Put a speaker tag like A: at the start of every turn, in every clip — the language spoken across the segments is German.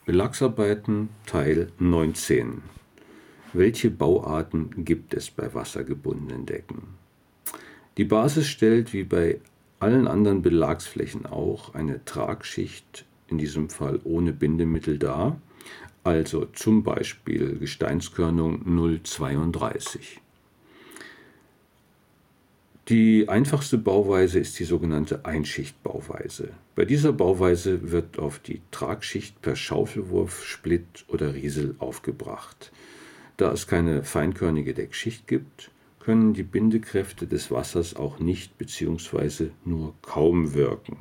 A: Belagsarbeiten Teil 19. Welche Bauarten gibt es bei wassergebundenen Decken? Die Basis stellt wie bei allen anderen Belagsflächen auch eine Tragschicht, in diesem Fall ohne Bindemittel dar, also zum Beispiel Gesteinskörnung 032. Die einfachste Bauweise ist die sogenannte Einschichtbauweise. Bei dieser Bauweise wird auf die Tragschicht per Schaufelwurf, Splitt oder Riesel aufgebracht. Da es keine feinkörnige Deckschicht gibt, können die Bindekräfte des Wassers auch nicht bzw. nur kaum wirken.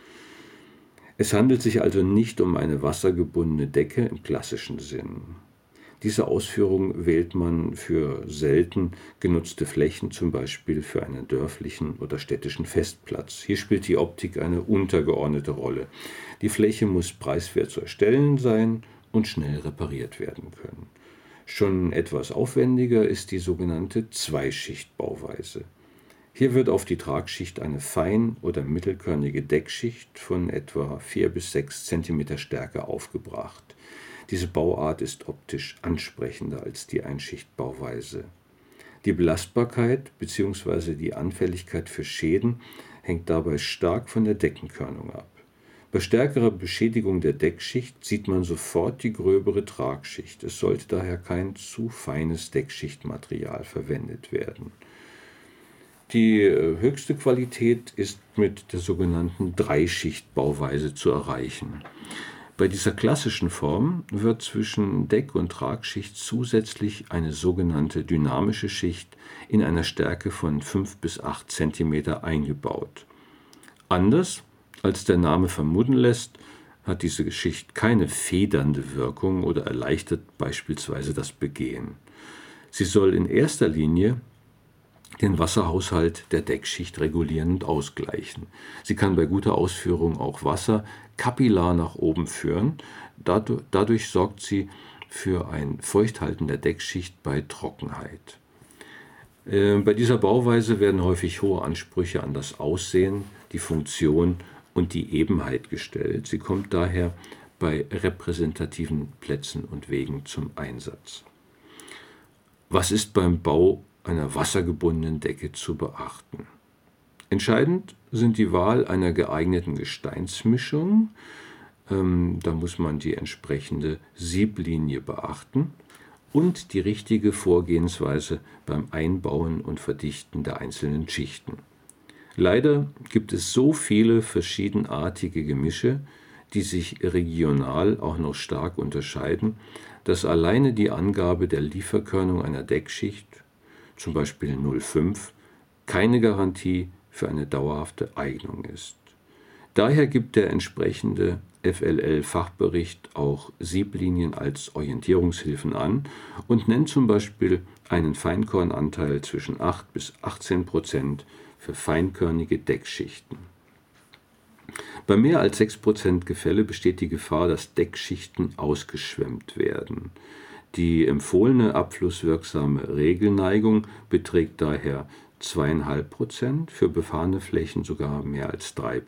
A: Es handelt sich also nicht um eine wassergebundene Decke im klassischen Sinn. Diese Ausführung wählt man für selten genutzte Flächen, zum Beispiel für einen dörflichen oder städtischen Festplatz. Hier spielt die Optik eine untergeordnete Rolle. Die Fläche muss preiswert zu erstellen sein und schnell repariert werden können. Schon etwas aufwendiger ist die sogenannte Zweischichtbauweise. Hier wird auf die Tragschicht eine fein- oder mittelkörnige Deckschicht von etwa 4 bis 6 cm Stärke aufgebracht. Diese Bauart ist optisch ansprechender als die Einschichtbauweise. Die Belastbarkeit bzw. die Anfälligkeit für Schäden hängt dabei stark von der Deckenkörnung ab. Bei stärkerer Beschädigung der Deckschicht sieht man sofort die gröbere Tragschicht. Es sollte daher kein zu feines Deckschichtmaterial verwendet werden. Die höchste Qualität ist mit der sogenannten Dreischichtbauweise zu erreichen. Bei dieser klassischen Form wird zwischen Deck- und Tragschicht zusätzlich eine sogenannte dynamische Schicht in einer Stärke von 5 bis 8 cm eingebaut. Anders als der Name vermuten lässt, hat diese Schicht keine federnde Wirkung oder erleichtert beispielsweise das Begehen. Sie soll in erster Linie den Wasserhaushalt der Deckschicht regulieren und ausgleichen. Sie kann bei guter Ausführung auch Wasser kapillar nach oben führen. Dadurch sorgt sie für ein Feuchthalten der Deckschicht bei Trockenheit. Bei dieser Bauweise werden häufig hohe Ansprüche an das Aussehen, die Funktion und die Ebenheit gestellt. Sie kommt daher bei repräsentativen Plätzen und Wegen zum Einsatz. Was ist beim Bau einer wassergebundenen Decke zu beachten? Entscheidend sind die Wahl einer geeigneten Gesteinsmischung. Da muss man die entsprechende Sieblinie beachten und die richtige Vorgehensweise beim Einbauen und Verdichten der einzelnen Schichten. Leider gibt es so viele verschiedenartige Gemische, die sich regional auch noch stark unterscheiden, dass alleine die Angabe der Lieferkörnung einer Deckschicht, zum Beispiel 0,5, keine Garantie für eine dauerhafte Eignung ist. Daher gibt der entsprechende FLL-Fachbericht auch Sieblinien als Orientierungshilfen an und nennt zum Beispiel einen Feinkornanteil zwischen 8 bis 18% für feinkörnige Deckschichten. Bei mehr als 6% Gefälle besteht die Gefahr, dass Deckschichten ausgeschwemmt werden. Die empfohlene abflusswirksame Regelneigung beträgt daher 2,5%, für befahrene Flächen sogar mehr als 3%.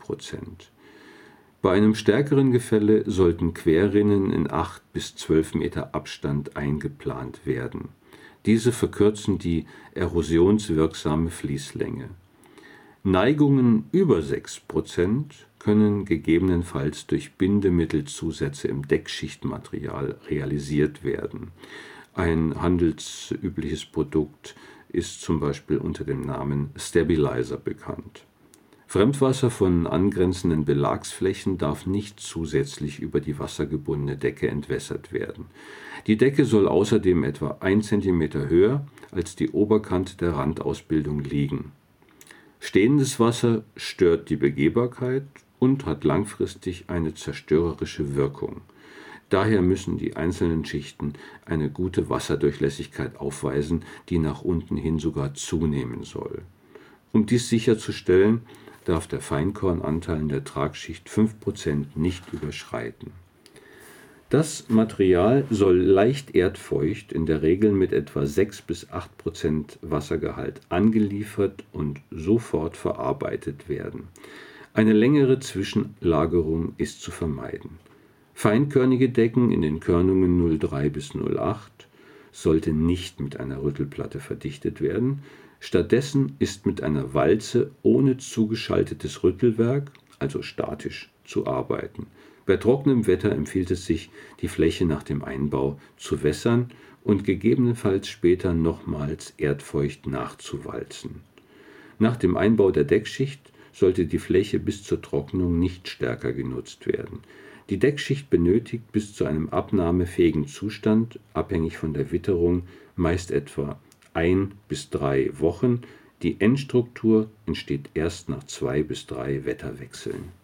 A: Bei einem stärkeren Gefälle sollten Querrinnen in 8 bis 12 Meter Abstand eingeplant werden. Diese verkürzen die erosionswirksame Fließlänge. Neigungen über 6% können gegebenenfalls durch Bindemittelzusätze im Deckschichtmaterial realisiert werden. Ein handelsübliches Produkt ist zum Beispiel unter dem Namen Stabilizer bekannt. Fremdwasser von angrenzenden Belagsflächen darf nicht zusätzlich über die wassergebundene Decke entwässert werden. Die Decke soll außerdem etwa 1 cm höher als die Oberkante der Randausbildung liegen. Stehendes Wasser stört die Begehbarkeit und hat langfristig eine zerstörerische Wirkung. Daher müssen die einzelnen Schichten eine gute Wasserdurchlässigkeit aufweisen, die nach unten hin sogar zunehmen soll. Um dies sicherzustellen, darf der Feinkornanteil in der Tragschicht 5% nicht überschreiten. Das Material soll leicht erdfeucht, in der Regel mit etwa 6 bis 8% Wassergehalt angeliefert und sofort verarbeitet werden. Eine längere Zwischenlagerung ist zu vermeiden. Feinkörnige Decken in den Körnungen 03 bis 08 sollte nicht mit einer Rüttelplatte verdichtet werden. Stattdessen ist mit einer Walze ohne zugeschaltetes Rüttelwerk, also statisch, zu arbeiten. Bei trockenem Wetter empfiehlt es sich, die Fläche nach dem Einbau zu wässern und gegebenenfalls später nochmals erdfeucht nachzuwalzen. Nach dem Einbau der Deckschicht sollte die Fläche bis zur Trocknung nicht stärker genutzt werden. Die Deckschicht benötigt bis zu einem abnahmefähigen Zustand, abhängig von der Witterung, meist etwa 1 bis 3 Wochen. Die Endstruktur entsteht erst nach 2 bis 3 Wetterwechseln.